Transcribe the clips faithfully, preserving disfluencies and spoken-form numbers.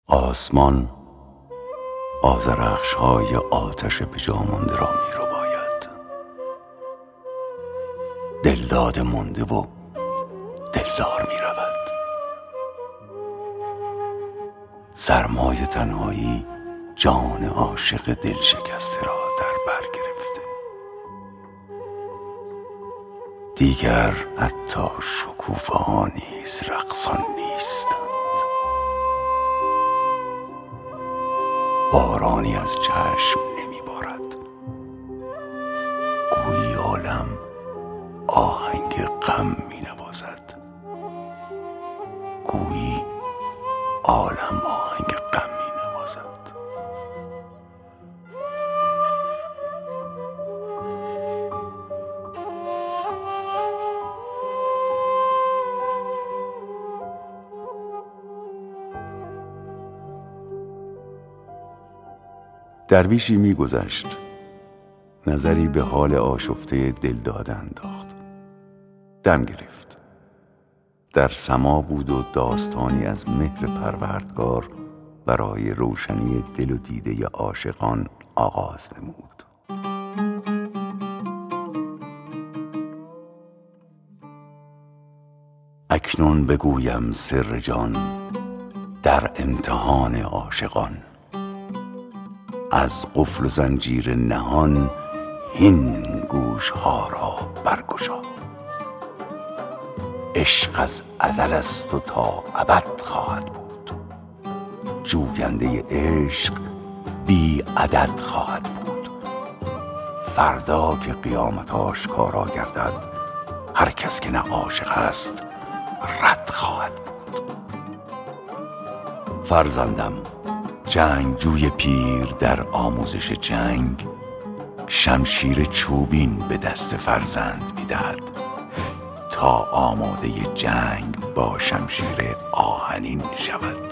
آسمان آذرخش های آتش به جا مانده را می رو باید. دلداده مونده و دلدار می رود. سرمای تنهایی جان عاشق دل شکسته را در بر گرفته. دیگر حتی شکوفه ها نیز رقصان نیستند. بارانی از چشم نمی بارد. گویی عالم آهنگ غم می نوازد. گویی عالم آهنگ غم می نوازد. درویشی می گذشت، نظری به حال آشفته دلداده انداخت. دم گرفت. در سما بود و داستانی از مهر پروردگار برای روشنی دل و دیده عاشقان آغاز نمود. اکنون بگویم سر جان در امتحان عاشقان. از قفل و زنجیر نهان هین گوش ها را برگشا. عشق از ازل است و تا ابد خواهد بود. جوینده عشق بی عدد خواهد بود. فردا که قیامت آشکارا گردد، هر کس که نه عاشق است رد خواهد بود. فرزندم، جنگجوی پیر در آموزش جنگ شمشیر چوبین به دست فرزند می‌دهد تا آماده جنگ با شمشیر آهنین شود.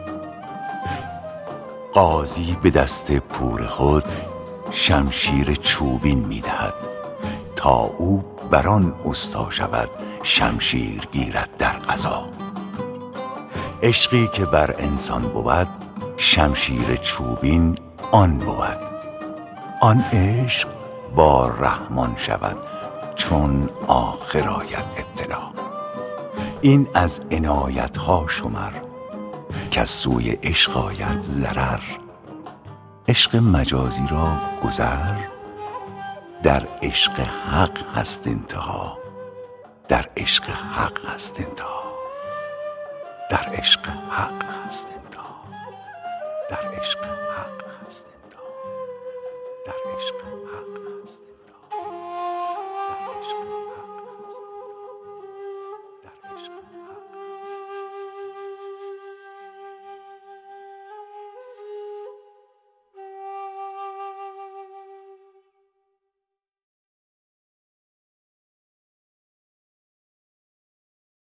قاضی به دست پور خود شمشیر چوبین می‌دهد تا او بر آن استا شود، شمشیر گیرد در قضا. عشقی که بر انسان بود، شمشیر چوبین آن بود. آن عشق با رحمان شود چون آخر آید ابتلا. این از عنایت ها شمر که سوی عشق آید ضرر. عشق مجازی را گذر، در عشق حق هست انتها. در عشق حق هست انتها. در عشق حق هست انتها. در عشق حق هست انتها. در عشق حق